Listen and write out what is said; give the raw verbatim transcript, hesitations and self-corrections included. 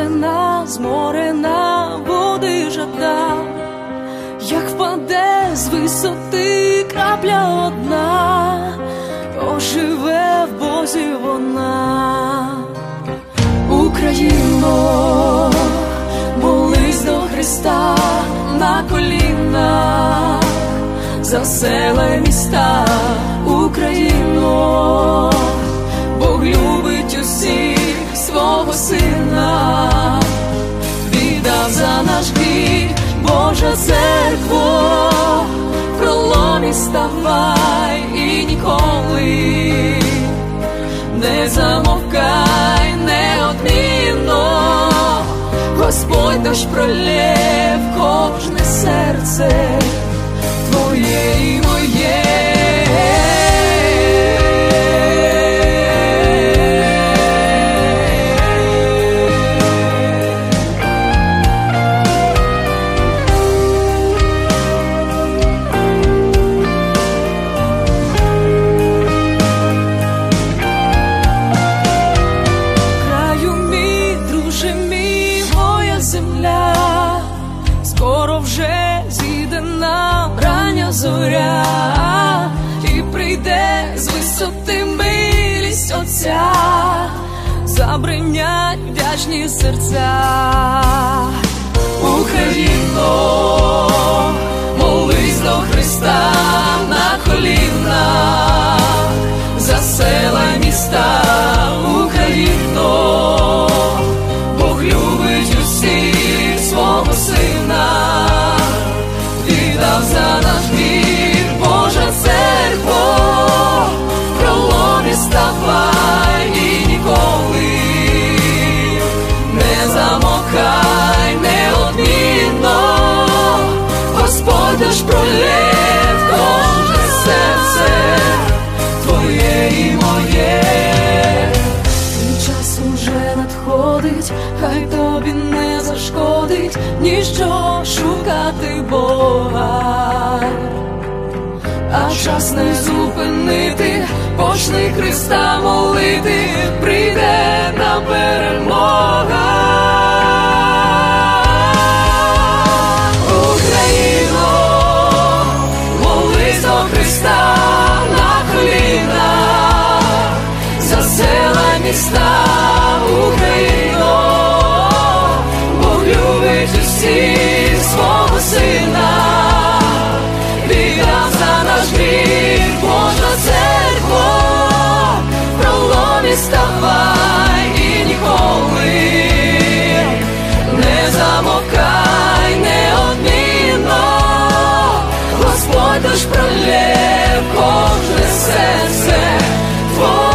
зморена, зморена, води жада, як впаде з висоти крапля одна, оживе в Бозі вона. Україно, молись до Христа на колінах, за села й міста. Україно, Бог любить усіх свого сина, віддав за наш гріх. Божа церкво, в проломі ставай і ніколи не замовкай неодмінно. Господь дощ пролє в кожне серце твоє і моє. Скоро вже зійде нам рання зоря, і прийде з висоти милість Отця, забринять вдячні серця. Україно, молись до Христа на колінах, за села й міста. Україно, Бог любить усіх свого сина, віддав за наш гріх. Божа церкво, в проломі ставай і ніколи не замовкай неодмінно. Господь дощ пролє в кожне серце твоє і моє. Час уже надходить, хай тобі не зашкодить ніщо шукати Бога, а час не зупинити, почни Христа молити, прийде нам перемога. Україно, молись до Христа на колінах, за села й міста. Україно, Бог любить усіх свого сина, віддав за наш гріх. Божа церкво, в проломі ставай і ніколи не замовкай неодмінно. Господь дощ пролє в кожне серце твоє.